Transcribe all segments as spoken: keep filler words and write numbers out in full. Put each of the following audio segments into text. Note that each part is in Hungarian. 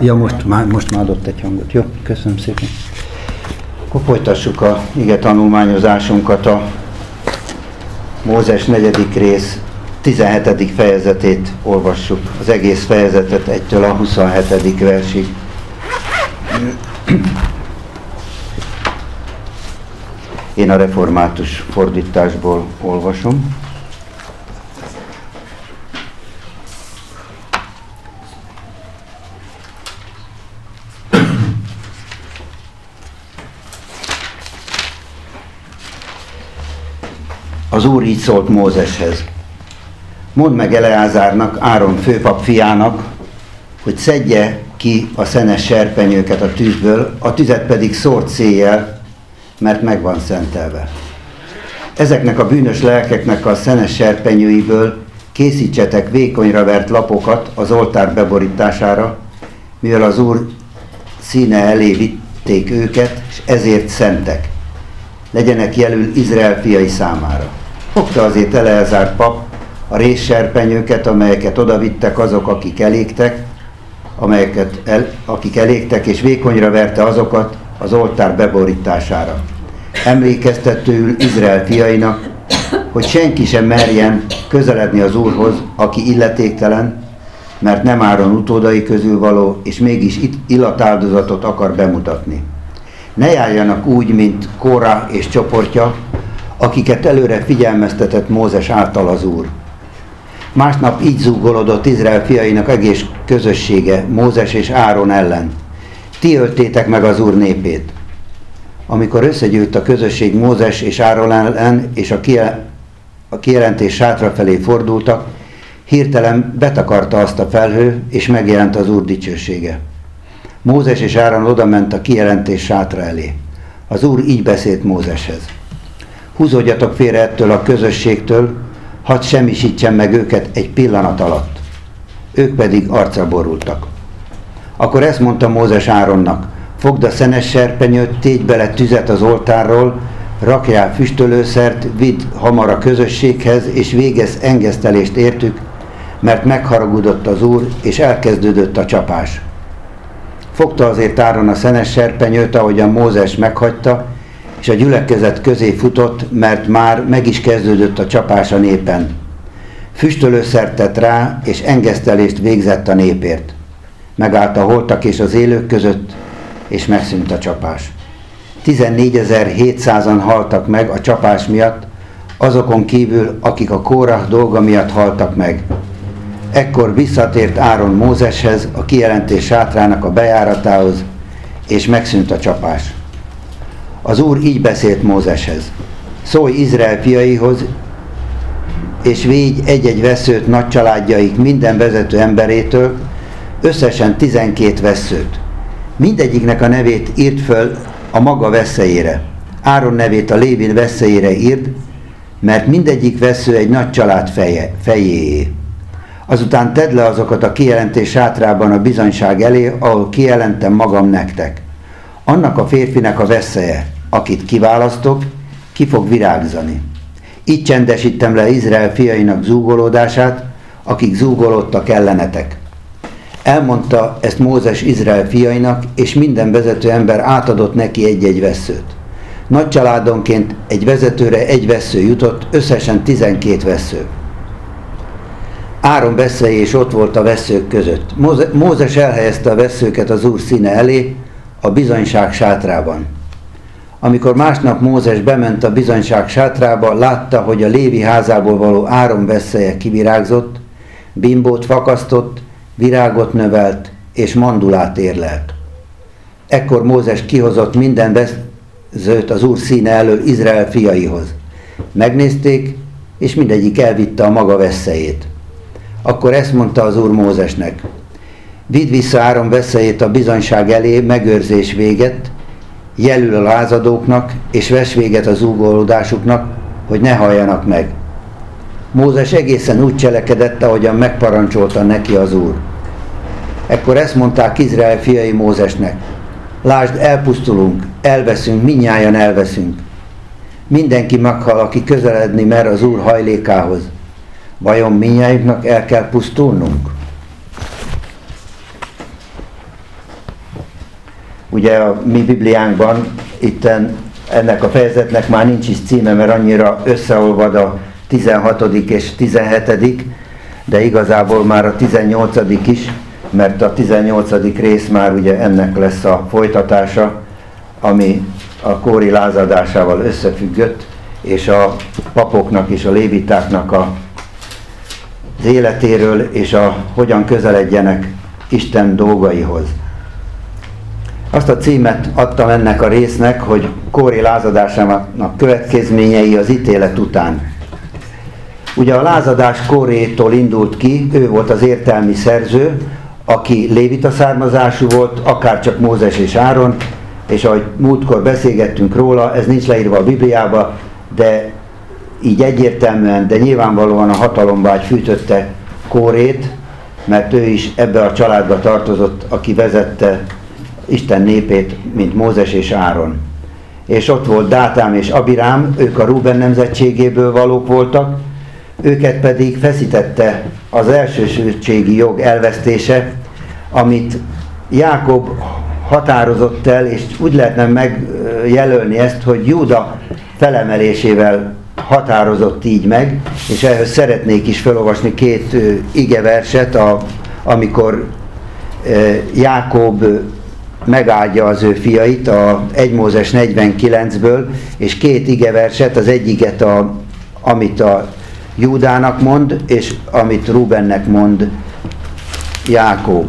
Ja, most már, most már adott egy hangot. Jó, köszönöm szépen. Akkor folytassuk a ige tanulmányozásunkat. A Mózes negyedik rész tizenhetedik fejezetét olvassuk. Az egész fejezetet egytől a huszonhetedik versig. Én a református fordításból olvasom. Az Úr így szólt Mózeshez: mondd meg Eleázárnak, Áron főpap fiának, hogy szedje ki a szenes serpenyőket a tűzből, a tüzet pedig szórt széjjel, mert meg van szentelve. Ezeknek a bűnös lelkeknek a szenes serpenyőiből készítsetek vékonyra vert lapokat az oltár beborítására, mivel az Úr színe elé vitték őket, és ezért szentek. Legyenek jelül Izrael fiai számára. Fogta azért Eleázár pap a rézserpenyőket, amelyeket odavittek azok, akik elégtek, amelyeket el, akik elégtek, és vékonyra verte azokat az oltár beborítására. Emlékeztetőül Izrael fiainak, hogy senki sem merjen közeledni az Úrhoz, aki illetéktelen, mert nem Áron utódai közül való, és mégis illatáldozatot akar bemutatni. Ne járjanak úgy, mint Kóra és csoportja, akiket előre figyelmeztetett Mózes által az Úr. Másnap így zúgolódott Izrael fiainak egész közössége Mózes és Áron ellen. Ti öltétek meg az Úr népét. Amikor összegyűlt a közösség Mózes és Áron ellen, és a, kijel- a kijelentés sátra felé fordultak, hirtelen betakarta azt a felhő, és megjelent az Úr dicsősége. Mózes és Áron odament a kijelentés sátra elé. Az Úr így beszélt Mózeshez: húzódjatok félre ettől a közösségtől, hadd semmisítsen meg őket egy pillanat alatt. Ők pedig arcra borultak. Akkor ezt mondta Mózes Áronnak: fogd a szenes serpenyőt, tégy bele tüzet az oltárról, rakjál füstölőszert, vidd hamar a közösséghez, és végezz engesztelést értük, mert megharagudott az Úr, és elkezdődött a csapás. Fogta azért Áron a szenes serpenyőt, ahogyan Mózes meghagyta, és a gyülekezet közé futott, mert már meg is kezdődött a csapás a népen. Füstölőszert tett rá, és engesztelést végzett a népért. Megállt a holtak és az élők között, és megszűnt a csapás. tizennégyezer-hétszázan haltak meg a csapás miatt, azokon kívül, akik a Kórah dolga miatt haltak meg. Ekkor visszatért Áron Mózeshez, a kijelentés sátrának a bejáratához, és megszűnt a csapás. Az Úr így beszélt Mózeshez: szólj Izrael fiaihoz, és védj egy-egy vesszőt nagy családjaik minden vezető emberétől, összesen tizenkét vesszőt. Mindegyiknek a nevét írd föl a maga veszélyére. Áron nevét a Lévi veszélyére írd, mert mindegyik vessző egy nagy család feje, fejéé. Azután tedd le azokat a kijelentés sátrában a bizonyság elé, ahol kijelentem magam nektek. Annak a férfinek a veszélye, akit kiválasztok, ki fog virágzani. Így csendesítem le Izrael fiainak zúgolódását, akik zúgolódtak ellenetek. Elmondta ezt Mózes Izrael fiainak, és minden vezető ember átadott neki egy-egy vesszőt. Nagy családonként egy vezetőre egy vessző jutott, összesen tizenkét vessző. Áron veszélye is ott volt a vesszők között. Mózes elhelyezte a vesszőket az Úr színe elé, a bizonyság sátrában. Amikor másnap Mózes bement a bizonyság sátrába, látta, hogy a Lévi házából való Áron veszélye kivirágzott, bimbót fakasztott, virágot növelt, és mandulát érlelt. Ekkor Mózes kihozott minden vesszőt az Úr színe elől Izrael fiaihoz. Megnézték, és mindegyik elvitte a maga veszélyét. Akkor ezt mondta az Úr Mózesnek: vidd vissza Áron veszélyét a bizonyság elé megőrzés véget, jelül a lázadóknak, és vess véget az zúgolódásuknak, hogy ne halljanak meg. Mózes egészen úgy cselekedett, ahogyan megparancsolta neki az Úr. Ekkor ezt mondták Izrael fiai Mózesnek: lásd, elpusztulunk, elveszünk, mindnyájan elveszünk. Mindenki meghal, aki közeledni mer az Úr hajlékához. Vajon mindnyájuknak el kell pusztulnunk? Ugye a mi Bibliánkban itten ennek a fejezetnek már nincs is címe, mert annyira összeolvad a tizenhatodik és tizenhetedik, de igazából már a tizennyolcadik is, mert a tizennyolcadik rész már ugye ennek lesz a folytatása, ami a kóri lázadásával összefüggött, és a papoknak és a lévitáknak a, az életéről, és a hogyan közeledjenek Isten dolgaihoz. Azt a címet adtam ennek a résznek, hogy Kóri lázadásának következményei az ítélet után. Ugye a lázadás Kórétól indult ki, ő volt az értelmi szerző, aki lévita származású volt, akárcsak Mózes és Áron, és ahogy múltkor beszélgettünk róla, ez nincs leírva a Bibliába, de így egyértelműen, de nyilvánvalóan a hatalomvágy fűtötte Kórét, mert ő is ebbe a családba tartozott, aki vezette Isten népét, mint Mózes és Áron. És ott volt Dátám és Abirám, ők a Rúben nemzetségéből valók voltak, őket pedig feszítette az elsősödtségi jog elvesztése, amit Jákob határozott el, és úgy lehetne megjelölni ezt, hogy Júda felemelésével határozott így meg, és ehhez szeretnék is felolvasni két igeverset, a, amikor Jákob megáldja az ő fiait, a egy Mózes negyvenkilencből, és két igeverset, az egyiket, a, amit a Júdának mond, és amit Rúbennek mond Jákob.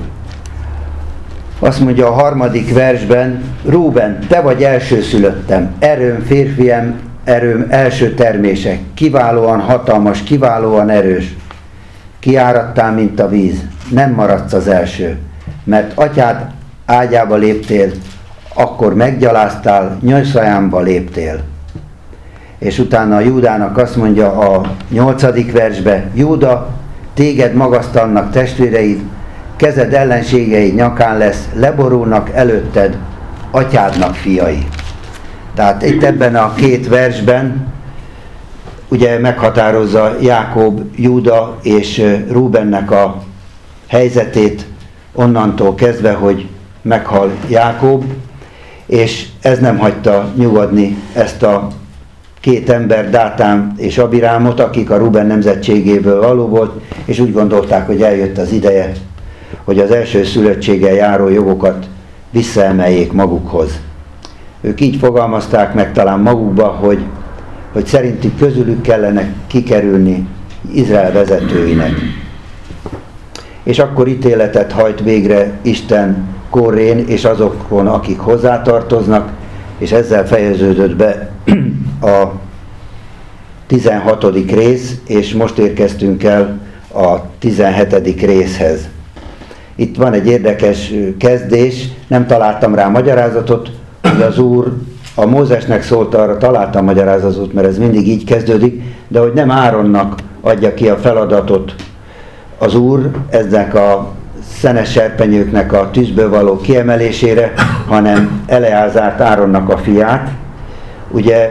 Azt mondja a harmadik versben: Rúben, te vagy elsőszülöttem, erőm férfiam, erőm első termése, kiválóan hatalmas, kiválóan erős. Kiáradtál, mint a víz, nem maradsz az első, mert atyád ágyába léptél, akkor meggyaláztál, nyajszajámba léptél. És utána a Júdának azt mondja a nyolcadik versbe: Júda, téged magasztalnak testvéreid, kezed ellenségeid nyakán lesz, leborulnak előtted atyádnak fiai. Tehát itt ebben a két versben ugye meghatározza Jákob, Júda és Rúbennek a helyzetét onnantól kezdve, hogy meghal Jákob, és ez nem hagyta nyugodni ezt a két ember, Dátám és Abirámot, akik a Rúben nemzetségéből való volt, és úgy gondolták, hogy eljött az ideje, hogy az első szülöttséggel járó jogokat visszaemeljék magukhoz. Ők így fogalmazták meg talán magukba, hogy, hogy szerintük közülük kellene kikerülni Izrael vezetőinek. És akkor ítéletet hajt végre Isten Kórén és azokon, akik hozzátartoznak, és ezzel fejeződött be a tizenhatodik rész, és most érkeztünk el a tizenhetedik részhez. Itt van egy érdekes kezdés, nem találtam rá magyarázatot, hogy az Úr a Mózesnek szólt, arra találtam magyarázatot, mert ez mindig így kezdődik, de hogy nem Áronnak adja ki a feladatot az Úr eznek a szenes serpenyőknek a tűzből való kiemelésére, hanem Eleázárt, Áronnak a fiát. Ugye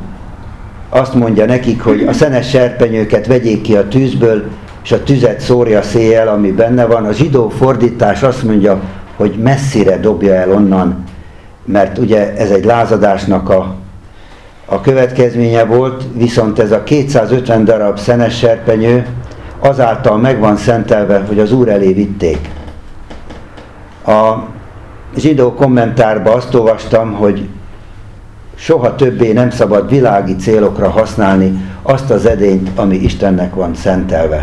azt mondja nekik, hogy a szenes serpenyőket vegyék ki a tűzből, és a tüzet szórja széjjel, ami benne van. A zsidó fordítás azt mondja, hogy messzire dobja el onnan, mert ugye ez egy lázadásnak a, a következménye volt, viszont ez a kétszázötven darab szenes serpenyő azáltal meg van szentelve, hogy az Úr elé vitték. A zsidó kommentárban azt olvastam, hogy soha többé nem szabad világi célokra használni azt az edényt, ami Istennek van szentelve.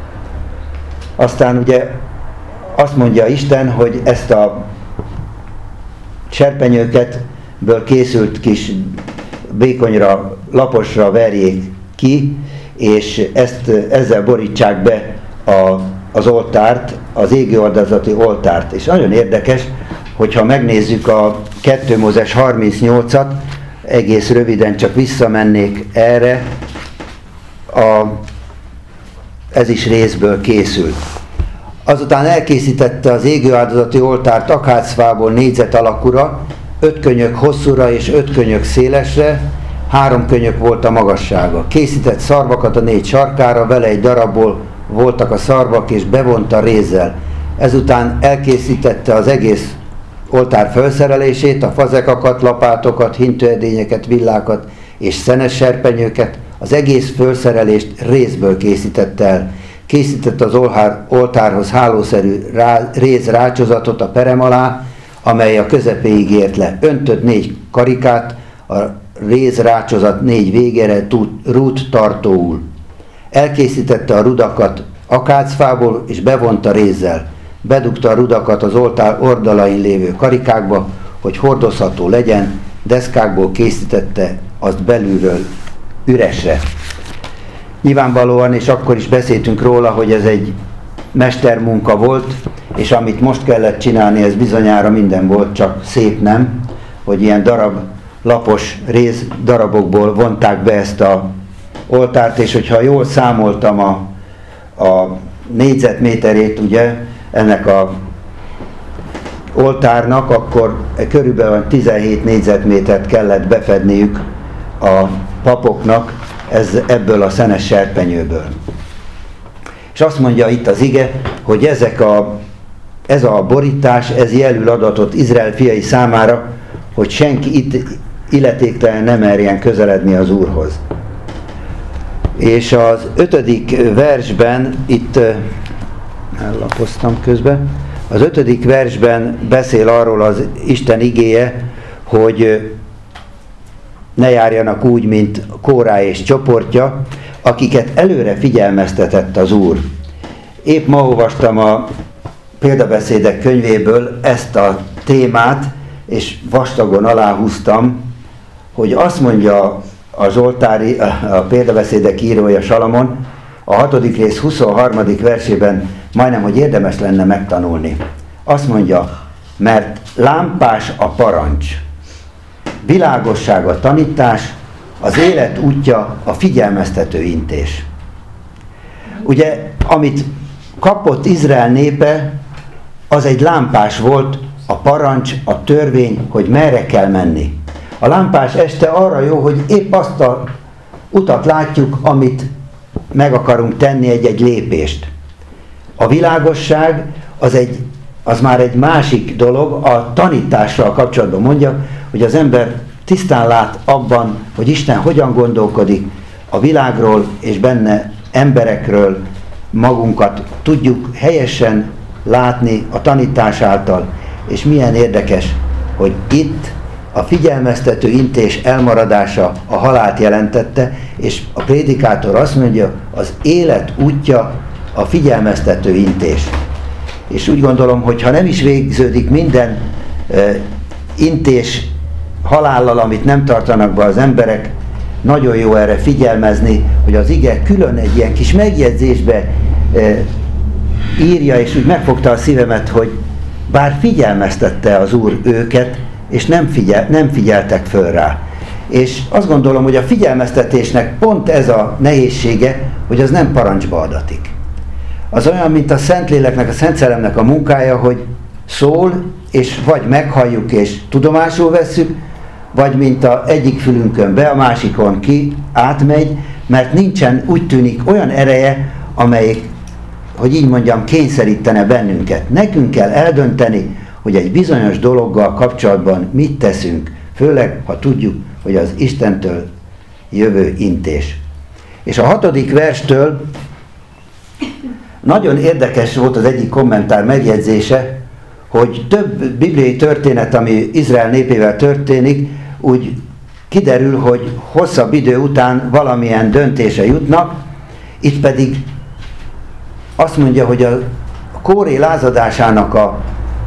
Aztán ugye azt mondja Isten, hogy ezt a serpenyőket ből készült kis vékonyra, laposra verjék ki, és ezt, ezzel borítsák be a, az oltárt, az égőáldozati oltárt. És nagyon érdekes, hogyha megnézzük a kettő Mózes harmincnyolcat, egész röviden csak visszamennék erre, a, ez is részből készült. Azután elkészítette az égőáldozati oltárt akácfából négyzet alakúra, öt könyök hosszúra és öt könyök szélesre, három könyök volt a magassága. Készített szarvakat a négy sarkára, vele egy darabból voltak a szarvak, és bevonta rézzel. Ezután elkészítette az egész oltár felszerelését, a fazekakat, lapátokat, hintőedényeket, villákat és szenes serpenyőket, az egész felszerelést rézből készített el. Készített az oltárhoz hálószerű rá, réz rácsozatot a perem alá, amely a közepéig ért le. Öntött négy karikát, a réz rácsozat négy végére rút tartóul. Elkészítette a rudakat akácfából, és bevonta rézzel. Bedugta a rudakat az oltár oldalain lévő karikákba, hogy hordozható legyen, deszkákból készítette azt belülről üresre. Nyilvánvalóan, és akkor is beszéltünk róla, hogy ez egy mestermunka volt, és amit most kellett csinálni, ez bizonyára minden volt, csak szép nem, hogy ilyen darab, lapos réz darabokból vonták be ezt a oltárt, és hogyha jól számoltam a, a négyzetméterét, ugye, ennek a oltárnak, akkor körülbelül tizenhét négyzetmétert kellett befedniük a papoknak ez, ebből a szenes serpenyőből. És azt mondja itt az ige, hogy ezek a, ez a borítás, ez jelül adatot Izrael fiai számára, hogy senki itt illetéktelen nem merjen közeledni az Úrhoz. És az ötödik versben, itt ellapoztam közben, az ötödik versben beszél arról az Isten igéje, hogy ne járjanak úgy, mint Kórá és csoportja, akiket előre figyelmeztetett az Úr. Épp ma olvastam a példabeszédek könyvéből ezt a témát, és vastagon aláhúztam, hogy azt mondja a Zsoltári, a példabeszédek írója Salamon, a hatodik rész huszonharmadik versében majdnem, hogy érdemes lenne megtanulni. Azt mondja, mert lámpás a parancs, világosság a tanítás, az élet útja a figyelmeztető intés. Ugye, amit kapott Izrael népe, az egy lámpás volt, a parancs, a törvény, hogy merre kell menni. A lámpás este arra jó, hogy épp azt a utat látjuk, amit meg akarunk tenni, egy-egy lépést. A világosság az, egy, az már egy másik dolog, a tanítással kapcsolatban mondja, hogy az ember tisztán lát abban, hogy Isten hogyan gondolkodik a világról és benne emberekről, magunkat tudjuk helyesen látni a tanítás által, és milyen érdekes, hogy itt a figyelmeztető intés elmaradása a halált jelentette, és a prédikátor azt mondja, az élet útja a figyelmeztető intés. És úgy gondolom, hogy ha nem is végződik minden uh, intés halállal, amit nem tartanak be az emberek, nagyon jó erre figyelmezni, hogy az ige külön egy ilyen kis megjegyzésbe uh, írja, és úgy megfogta a szívemet, hogy bár figyelmeztette az Úr őket, és nem, figyel, nem figyeltek föl rá. És azt gondolom, hogy a figyelmeztetésnek pont ez a nehézsége, hogy az nem parancsba adatik. Az olyan, mint a Szentléleknek, a Szent Szellemnek a munkája, hogy szól, és vagy meghalljuk és tudomásul vesszük, vagy mint a egyik fülünkön be, a másikon ki, átmegy, mert nincsen, úgy tűnik, olyan ereje, amelyik, hogy így mondjam, kényszerítene bennünket. Nekünk kell eldönteni, hogy egy bizonyos dologgal kapcsolatban mit teszünk, főleg, ha tudjuk, hogy az Istentől jövő intés. És a hatodik verstől nagyon érdekes volt az egyik kommentár megjegyzése, hogy több bibliai történet, ami Izrael népével történik, úgy kiderül, hogy hosszabb idő után valamilyen döntése jutnak, itt pedig azt mondja, hogy a Kóré lázadásának a,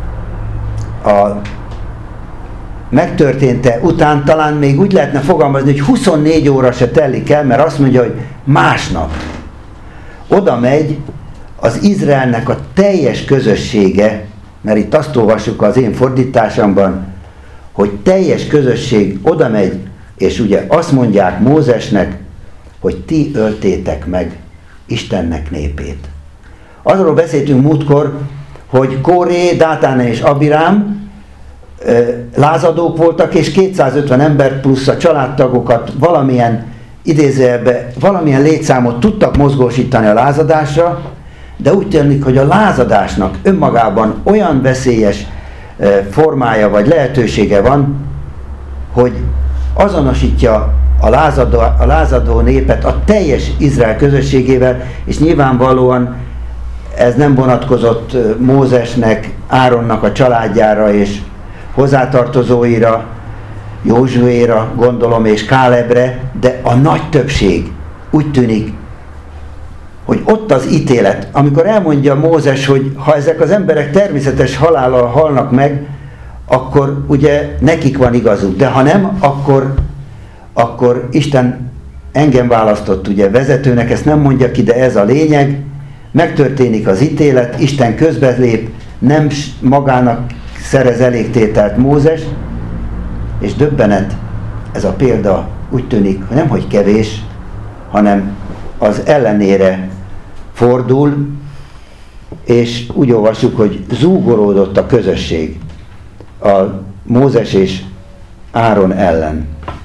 a megtörténte után talán még úgy lehetne fogalmazni, hogy huszonnégy óra se telik el, mert azt mondja, hogy másnap oda megy az Izraelnek a teljes közössége, mert itt azt olvassuk az én fordításomban, hogy teljes közösség oda megy, és ugye azt mondják Mózesnek, hogy ti öltétek meg Istennek népét. Arról beszéltünk múltkor, hogy Kóré, Dátán és Abirám lázadók voltak, és kétszázötven ember plusz a családtagokat valamilyen idézőjelbe, valamilyen létszámot tudtak mozgósítani a lázadásra, de úgy tűnik, hogy a lázadásnak önmagában olyan veszélyes formája vagy lehetősége van, hogy azonosítja a lázadó, a lázadó népet a teljes Izrael közösségével, és nyilvánvalóan ez nem vonatkozott Mózesnek, Áronnak a családjára és hozzátartozóira, Józsuéra gondolom és Kálebre, de a nagy többség úgy tűnik, hogy ott az ítélet, amikor elmondja Mózes, hogy ha ezek az emberek természetes halállal halnak meg, akkor ugye nekik van igazuk, de ha nem, akkor, akkor Isten engem választott ugye vezetőnek, ezt nem mondja ki, de ez a lényeg, megtörténik az ítélet, Isten közbelép, nem magának szerez elégtételt Mózes, és döbbenet, ez a példa úgy tűnik, hogy nemhogy kevés, hanem az ellenére fordul, és úgy olvassuk, hogy zúgolódott a közösség a Mózes és Áron ellen.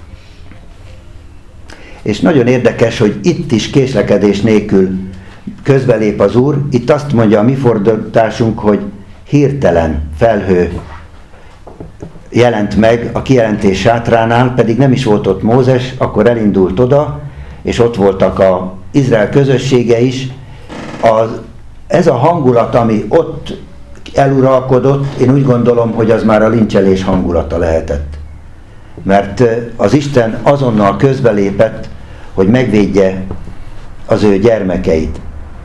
És nagyon érdekes, hogy itt is késlekedés nélkül közbelép az Úr. Itt azt mondja a mi fordításunk, hogy hirtelen felhő jelent meg a kijelentés sátránál, pedig nem is volt ott Mózes, akkor elindult oda, és ott voltak az Izrael közössége is. Az, ez a hangulat, ami ott eluralkodott, én úgy gondolom, hogy az már a lincselés hangulata lehetett. Mert az Isten azonnal közbelépett, hogy megvédje az ő gyermekeit.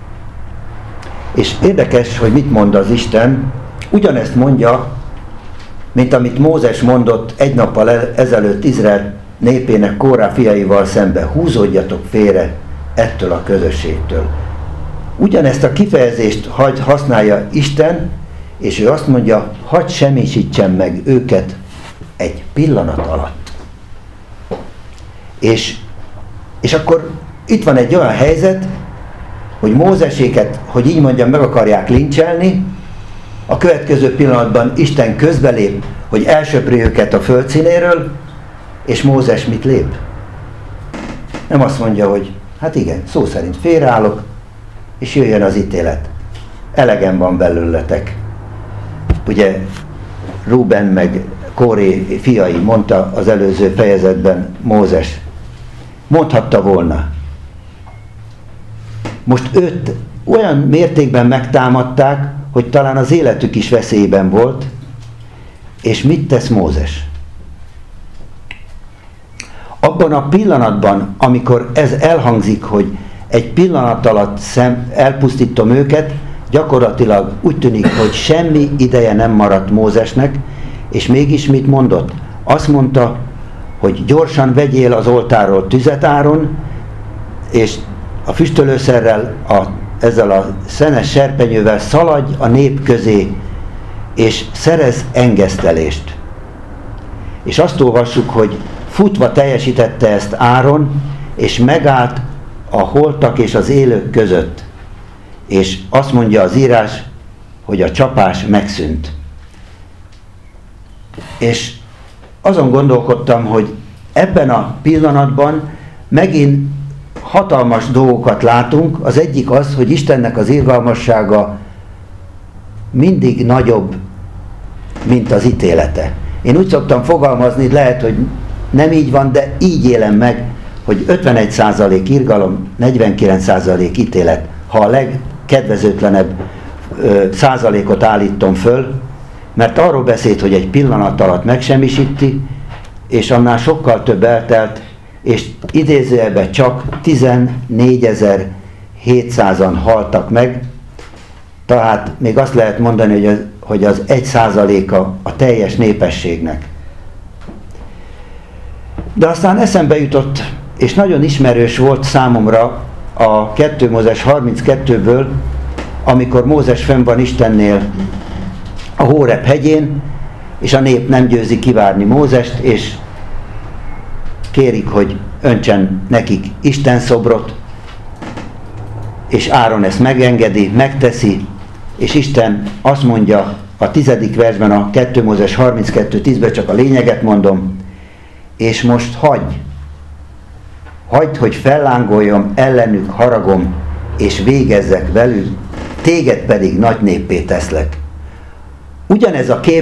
És érdekes, hogy mit mond az Isten. Ugyanezt mondja, mint amit Mózes mondott egy nappal ezelőtt Izrael népének Kórá fiaival szembe. Húzódjatok félre ettől a közösségtől. Ugyanezt a kifejezést használja Isten, és ő azt mondja, hadd semmisítsen meg őket egy pillanat alatt. És, és akkor itt van egy olyan helyzet, hogy Mózeséket, hogy így mondjam, meg akarják lincselni, a következő pillanatban Isten közbelép, hogy elsöpri őket a földszínéről, és Mózes mit lép? Nem azt mondja, hogy hát igen, szó szerint félreállok, és jöjjön az ítélet. Elegem van belőletek. Ugye Ruben meg Kóré fiai, mondta az előző fejezetben Mózes. Mondhatta volna. Most őt olyan mértékben megtámadták, hogy talán az életük is veszélyben volt, és mit tesz Mózes? Abban a pillanatban, amikor ez elhangzik, hogy egy pillanat alatt szem, elpusztítom őket, gyakorlatilag úgy tűnik, hogy semmi ideje nem maradt Mózesnek, és mégis mit mondott? Azt mondta, hogy gyorsan vegyél az oltáról tüzet, Áron, és a füstölőszerrel, a, ezzel a szenes serpenyővel szaladj a nép közé, és szerez engesztelést. És azt olvassuk, hogy futva teljesítette ezt Áron, és megállt a holtak és az élők között. És azt mondja az írás, hogy a csapás megszűnt. És azon gondolkodtam, hogy ebben a pillanatban megint hatalmas dolgokat látunk. Az egyik az, hogy Istennek az irgalmassága mindig nagyobb, mint az ítélete. Én úgy szoktam fogalmazni, lehet, hogy nem így van, de így élem meg, hogy ötvenegy százalék irgalom, negyvenkilenc százalék ítélet. Ha a legkedvezőtlenebb ö, százalékot állítom föl, mert arról beszélt, hogy egy pillanat alatt megsemmisíti, és annál sokkal több eltelt, és idézőjelben csak tizennégyezer-hétszázan haltak meg, tehát még azt lehet mondani, hogy az, hogy az egy százaléka a teljes népességnek. De aztán eszembe jutott, és nagyon ismerős volt számomra a kettő Mózes harminckettőből, amikor Mózes fenn van Istennél a Hóreb hegyén, és a nép nem győzi kivárni Mózest, és kérik, hogy öntsen nekik Isten szobrot, és Áron ezt megengedi, megteszi, és Isten azt mondja a tizedik versben, a kettő Mózes harminckettő tízben, csak a lényeget mondom, és most hagyj, hagyd, hogy fellángoljon ellenük haragom, és végezzek velük, téged pedig nagy néppé teszlek. Ugyanez a kép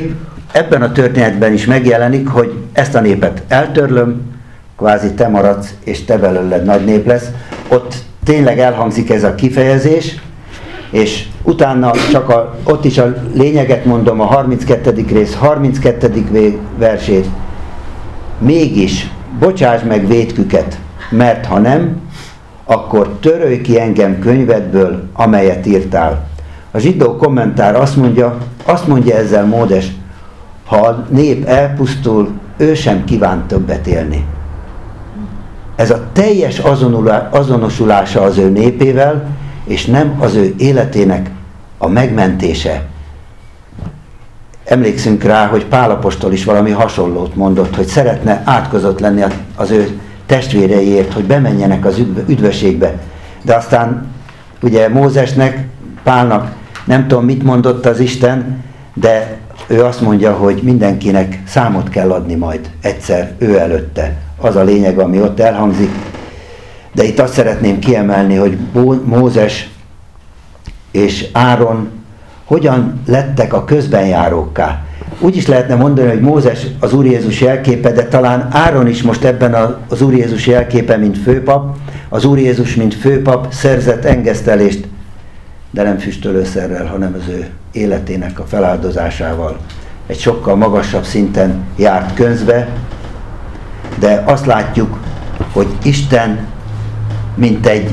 ebben a történetben is megjelenik, hogy ezt a népet eltörlöm, kvázi te maradsz, és te belőled nagy nép lesz. Ott tényleg elhangzik ez a kifejezés, és utána csak a, ott is a lényeget mondom, a harminckettedik rész harminckettedik versét. Mégis bocsáss meg vétküket, mert ha nem, akkor törölj ki engem könyvedből, amelyet írtál. A zsidó kommentár azt mondja, azt mondja ezzel Mózes, ha a nép elpusztul, ő sem kíván többet élni. Ez a teljes azonosulása az ő népével, és nem az ő életének a megmentése. Emlékszünk rá, hogy Pál apostol is valami hasonlót mondott, hogy szeretne átkozott lenni az ő testvéreiért, hogy bemenjenek az üdvösségbe. De aztán ugye Mózesnek, Pálnak nem tudom mit mondott az Isten, de ő azt mondja, hogy mindenkinek számot kell adni majd egyszer ő előtte. Az a lényeg, ami ott elhangzik. De itt azt szeretném kiemelni, hogy Mózes és Áron hogyan lettek a közbenjárókká. Úgy is lehetne mondani, hogy Mózes az Úr Jézus jelképe, de talán Áron is most ebben az Úr Jézus jelképe, mint főpap. Az Úr Jézus, mint főpap szerzett engesztelést, de nem füstölőszerrel, hanem az ő életének a feláldozásával. Egy sokkal magasabb szinten járt közbe, de azt látjuk, hogy Isten mint egy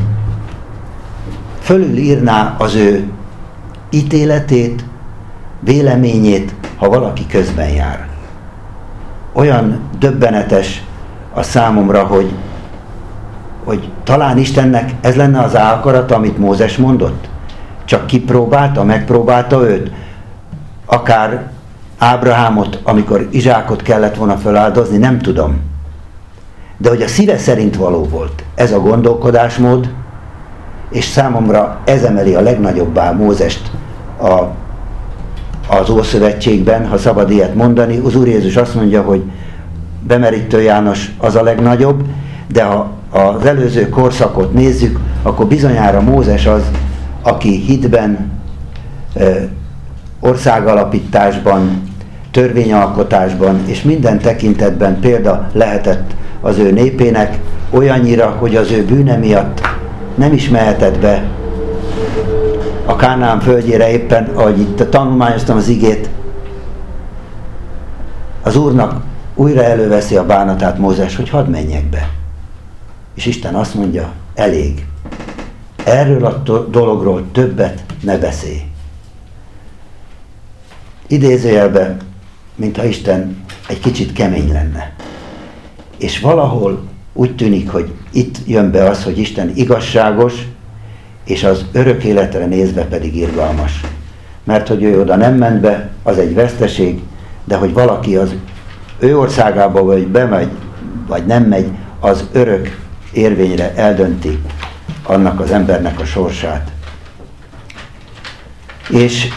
fölülírná az ő ítéletét, véleményét, ha valaki közben jár. Olyan döbbenetes a számomra, hogy, hogy talán Istennek ez lenne az álkarata, amit Mózes mondott. Csak kipróbálta, megpróbálta őt. Akár Ábrahámot, amikor Izsákot kellett volna feláldozni, nem tudom. De hogy a szíve szerint való volt ez a gondolkodásmód, és számomra ez emeli a legnagyobbá Mózest a, az Ószövetségben, ha szabad ilyet mondani. Az Úr Jézus azt mondja, hogy Bemerítő János az a legnagyobb, de ha az előző korszakot nézzük, akkor bizonyára Mózes az, aki hitben, országalapításban, törvényalkotásban és minden tekintetben példa lehetett az ő népének, olyannyira, hogy az ő bűne miatt nem is mehetett be a Kánaán földjére, éppen, ahogy itt tanulmányoztam az igét, az Úrnak újra előveszi a bánatát Mózes, hogy hadd menjek be. És Isten azt mondja, elég. Erről a dologról többet ne beszélj. Idézőjelben, mintha Isten egy kicsit kemény lenne. És valahol úgy tűnik, hogy itt jön be az, hogy Isten igazságos, és az örök életre nézve pedig irgalmas. Mert hogy ő oda nem ment be, az egy veszteség, de hogy valaki az ő országába vagy bemegy, vagy nem megy, az örök érvényre eldönti annak az embernek a sorsát. És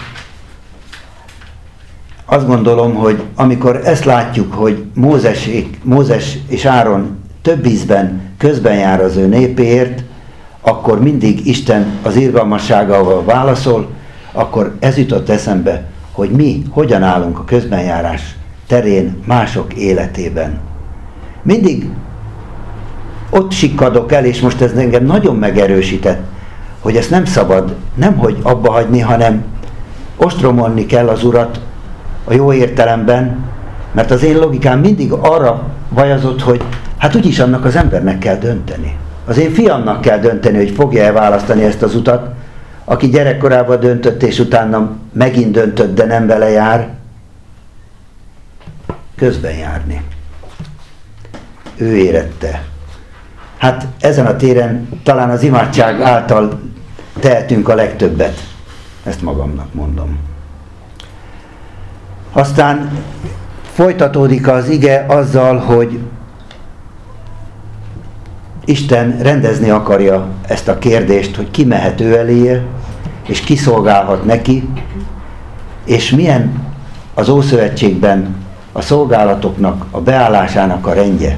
azt gondolom, hogy amikor ezt látjuk, hogy Mózes, Mózes és Áron több ízben közben jár az ő népéért, akkor mindig Isten az irgalmasságával válaszol, akkor ez jutott eszembe, hogy mi hogyan állunk a közbenjárás terén mások életében. Mindig ott sikkadok el, és most ez engem nagyon megerősített, hogy ezt nem szabad, nem hogy abba hagyni, hanem ostromolni kell az Urat a jó értelemben, mert az én logikám mindig arra vajazott, hogy hát úgyis annak az embernek kell dönteni. Az én fiamnak kell dönteni, hogy fogja-e választani ezt az utat, aki gyerekkorában döntött, és utána megint döntött, de nem vele jár, közben járni. Ő érette. Hát ezen a téren talán az imádság által tehetünk a legtöbbet. Ezt magamnak mondom. Aztán folytatódik az ige azzal, hogy Isten rendezni akarja ezt a kérdést, hogy ki mehet ő eléje, és ki szolgálhat neki, és milyen az Ószövetségben a szolgálatoknak, a beállásának a rendje.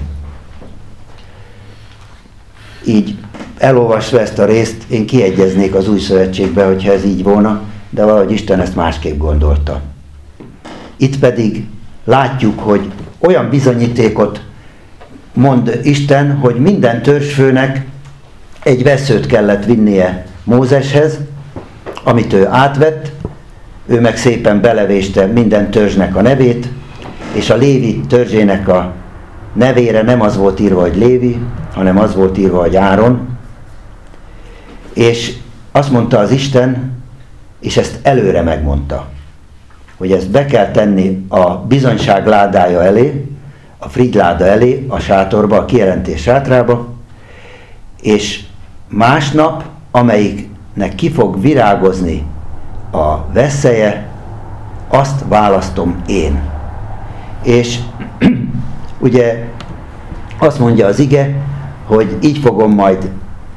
Így elolvasva ezt a részt, én kiegyeznék az Új Szövetségbe, hogyha ez így volna, de valahogy Isten ezt másképp gondolta. Itt pedig látjuk, hogy olyan bizonyítékot mond Isten, hogy minden törzsfőnek egy vesszőt kellett vinnie Mózeshez, amit ő átvett, ő meg szépen belevéste minden törzsnek a nevét, és a Lévi törzsének a nevére nem az volt írva, hogy Lévi, hanem az volt írva, hogy Áron. És azt mondta az Isten, és ezt előre megmondta, hogy ezt be kell tenni a bizonyság ládája elé, a frigyláda elé, a sátorba, a kijelentés sátrába, és másnap, amelyiknek ki fog virágozni a vesszeje, azt választom én. És ugye azt mondja az ige, hogy így fogom majd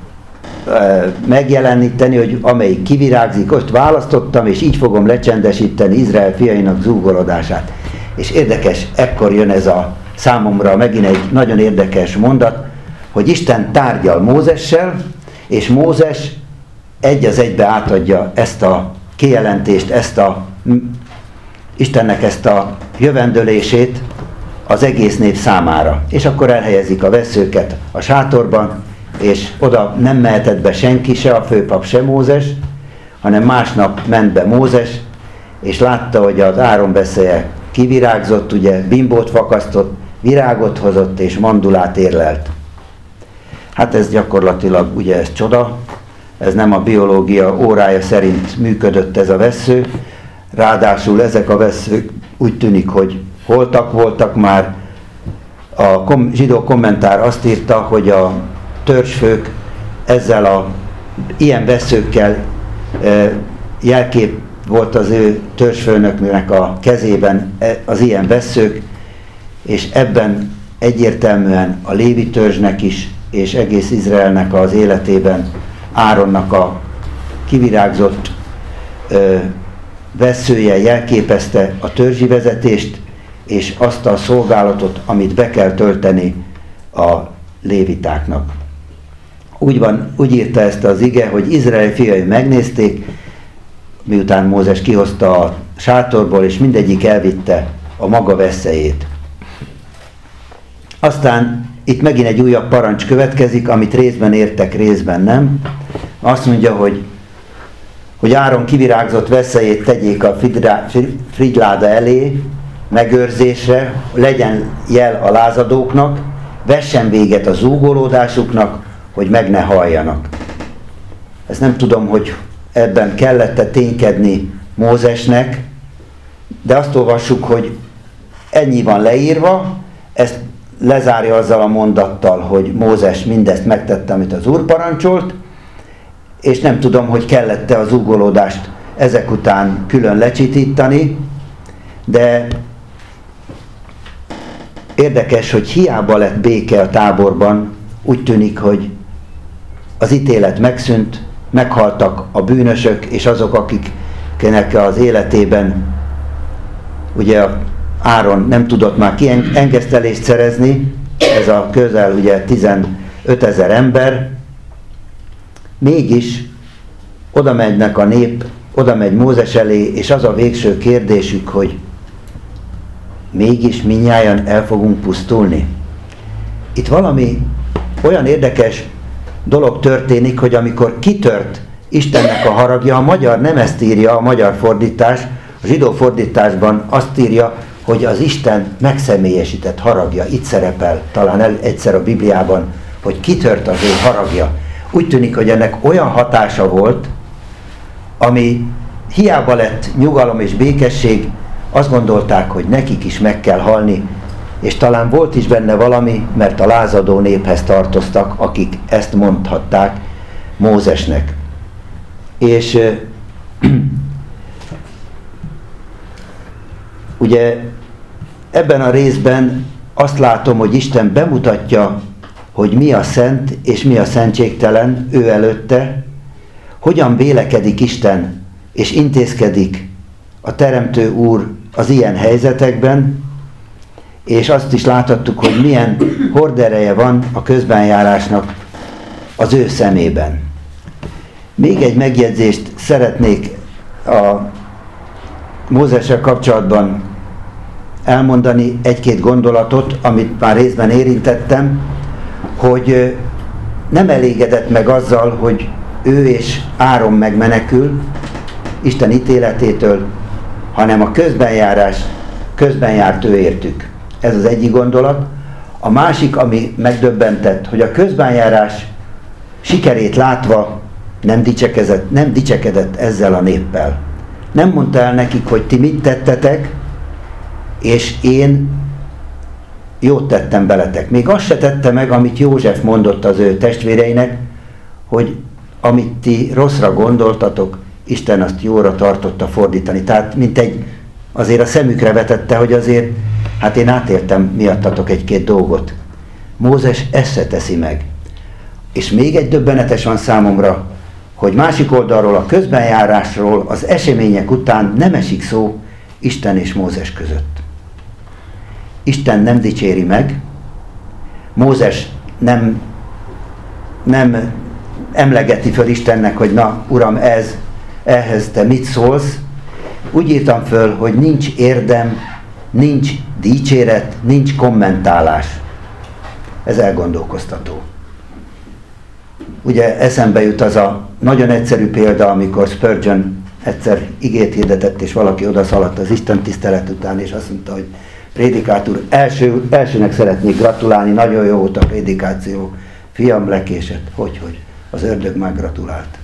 e, megjeleníteni, hogy amelyik kivirágzik, azt választottam, és így fogom lecsendesíteni Izrael fiainak zúgolódását. És érdekes, ekkor jön ez a számomra megint egy nagyon érdekes mondat, hogy Isten tárgyal Mózessel, és Mózes egy az egybe átadja ezt a kijelentést, ezt a Istennek ezt a jövendölését az egész nép számára. És akkor elhelyezik a vesszőket a sátorban, és oda nem mehetett be senki, se a főpap, se Mózes, hanem másnap ment be Mózes, és látta, hogy az Áron vesszeje kivirágzott, ugye bimbót fakasztott, virágot hozott, és mandulát érlelt. Hát ez gyakorlatilag, ugye ez csoda, ez nem a biológia órája szerint működött ez a vessző, ráadásul ezek a vesszők úgy tűnik, hogy holtak voltak már. A kom- zsidó kommentár azt írta, hogy a törzsfők ezzel a ilyen vesszőkkel e, jelkép volt az ő törzsfőnöknek a kezében az ilyen vesszők, és ebben egyértelműen a Lévi törzsnek is, és egész Izraelnek az életében Áronnak a kivirágzott ö, vesszője jelképezte a törzsi vezetést, és azt a szolgálatot, amit be kell tölteni a lévitáknak. Úgy van, úgy írta ezt az ige, hogy Izrael fiai megnézték, miután Mózes kihozta a sátorból, és mindegyik elvitte a maga vesszejét. Aztán itt megint egy újabb parancs következik, amit részben értek, részben nem. Azt mondja, hogy, hogy Áron kivirágzott veszélyét tegyék a frigyláda elé, megőrzésre, legyen jel a lázadóknak, vessen véget a zúgolódásuknak, hogy meg ne halljanak. Ezt nem tudom, hogy ebben kellett-e ténykedni Mózesnek, de azt olvassuk, hogy ennyi van leírva, ezt lezárja azzal a mondattal, hogy Mózes mindezt megtette, amit az Úr parancsolt, és nem tudom, hogy kellett-e az zúgolódást ezek után külön lecsitítani, de érdekes, hogy hiába lett béke a táborban, úgy tűnik, hogy az ítélet megszűnt, meghaltak a bűnösök, és azok, akiknek az életében ugye Áron nem tudott már kiengesztelést szerezni, ez a közel ugye tizenötezer ember, mégis oda megynek a nép, oda megy Mózes elé, és az a végső kérdésük, hogy mégis mindnyájan el fogunk pusztulni. Itt valami olyan érdekes dolog történik, hogy amikor kitört Istennek a haragja, a magyar nem ezt írja, a magyar fordítás, a zsidó fordításban azt írja, hogy az Isten megszemélyesített haragja, itt szerepel talán el, egyszer a Bibliában, hogy kitört az ő haragja. Úgy tűnik, hogy ennek olyan hatása volt, ami hiába lett nyugalom és békesség, azt gondolták, hogy nekik is meg kell halni, és talán volt is benne valami, mert a lázadó néphez tartoztak, akik ezt mondhatták Mózesnek. És ugye ebben a részben azt látom, hogy Isten bemutatja, hogy mi a szent és mi a szentségtelen ő előtte, hogyan vélekedik Isten és intézkedik a Teremtő Úr az ilyen helyzetekben, és azt is láthattuk, hogy milyen hordereje van a közbenjárásnak az ő szemében. Még egy megjegyzést szeretnék a Mózessel kapcsolatban elmondani egy-két gondolatot, amit már részben érintettem, hogy nem elégedett meg azzal, hogy ő és Áron megmenekül Isten ítéletétől, hanem a közbenjárás közben járt ő értük. Ez az egyik gondolat. A másik, ami megdöbbentett, hogy a közbenjárás sikerét látva nem dicsekedett, nem dicsekedett ezzel a néppel. Nem mondta el nekik, hogy ti mit tettetek, és én jót tettem beletek. Még azt se tette meg, amit József mondott az ő testvéreinek, hogy amit ti rosszra gondoltatok, Isten azt jóra tartotta fordítani. Tehát mint egy, azért a szemükre vetette, hogy azért, hát én átéltem miattatok egy-két dolgot. Mózes ezt se teszi meg. És még egy döbbenetes van számomra, hogy másik oldalról, a közbenjárásról, az események után nem esik szó Isten és Mózes között. Isten nem dicséri meg, Mózes nem, nem emlegeti föl Istennek, hogy na, Uram, ez, ehhez te mit szólsz. Úgy írtam föl, hogy nincs érdem, nincs dicséret, nincs kommentálás. Ez elgondolkoztató. Ugye eszembe jut az a nagyon egyszerű példa, amikor Spurgeon egyszer igét hirdetett, és valaki odaszaladt az Isten tisztelet után, és azt mondta, hogy prédikátor, első, elsőnek szeretnék gratulálni, nagyon jó volt a prédikáció, fiam lekésett. Hogy, hogy? Az ördög már gratulált.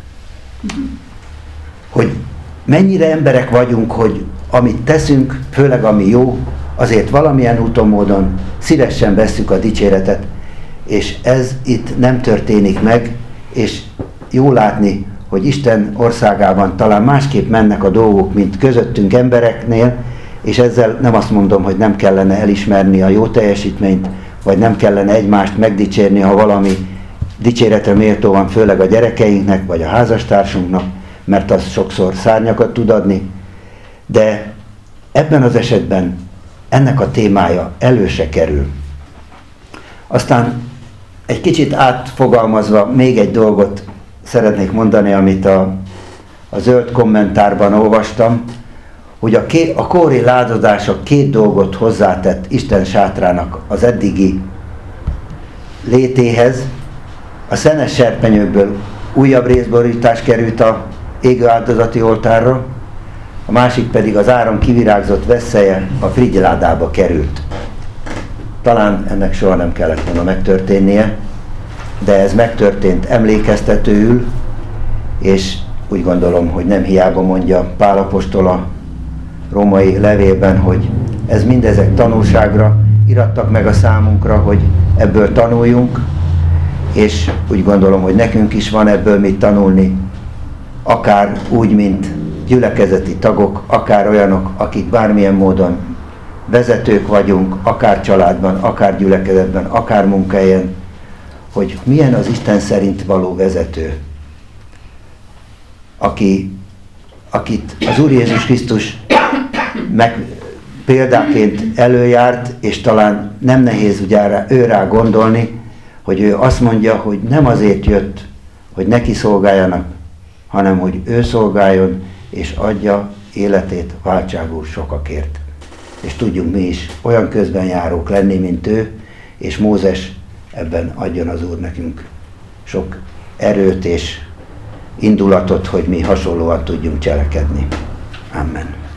Hogy mennyire emberek vagyunk, hogy amit teszünk, főleg ami jó, azért valamilyen úton, módon szívesen vesszük a dicséretet, és ez itt nem történik meg, és jó látni, hogy Isten országában talán másképp mennek a dolgok, mint közöttünk embereknél, és ezzel nem azt mondom, hogy nem kellene elismerni a jó teljesítményt, vagy nem kellene egymást megdicsérni, ha valami dicséretre méltó van, főleg a gyerekeinknek, vagy a házastársunknak, mert az sokszor szárnyakat tud adni, de ebben az esetben ennek a témája elő se kerül. Aztán egy kicsit átfogalmazva még egy dolgot szeretnék mondani, amit a, a zöld kommentárban olvastam, hogy a, ké, a kóri lázadások két dolgot hozzátett Isten sátrának az eddigi létéhez. A szenes serpenyőkből újabb részborítás került a égő áldozati oltárra, a másik pedig az Áron kivirágzott vesszeje a frigyládába került. Talán ennek soha nem kellett volna megtörténnie, de ez megtörtént emlékeztetőül, és úgy gondolom, hogy nem hiába mondja Pál apostol a római levélben, hogy ez mindezek tanulságra irattak meg a számunkra, hogy ebből tanuljunk, és úgy gondolom, hogy nekünk is van ebből mit tanulni, akár úgy, mint gyülekezeti tagok, akár olyanok, akik bármilyen módon vezetők vagyunk, akár családban, akár gyülekezetben, akár munkahelyen, hogy milyen az Isten szerint való vezető, aki, akit az Úr Jézus Krisztus meg példáként előjárt, és talán nem nehéz ugye ő rá gondolni, hogy ő azt mondja, hogy nem azért jött, hogy neki szolgáljanak, hanem hogy ő szolgáljon, és adja életét váltságul sokakért. És tudjunk mi is olyan közbenjárók lenni, mint ő, és Mózes, ebben adjon az Úr nekünk sok erőt és indulatot, hogy mi hasonlóan tudjunk cselekedni. Amen.